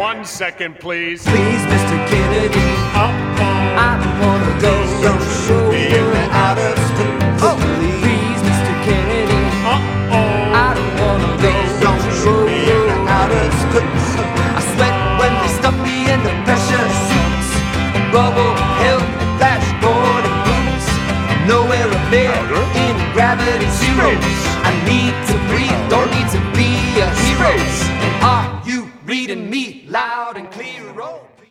1 second, please. Please, Mr. Kennedy, I don't wanna go in the outer space. Oh, please, Mr. Kennedy, I don't wanna go in the outer space. I sweat when they stuff me in the pressure suits, rubble, helmet, dashboard, and boots. Nowhere up there in gravity zero. I need to breathe, don't need to be a hero. And are you reading me loud and clear? Oh.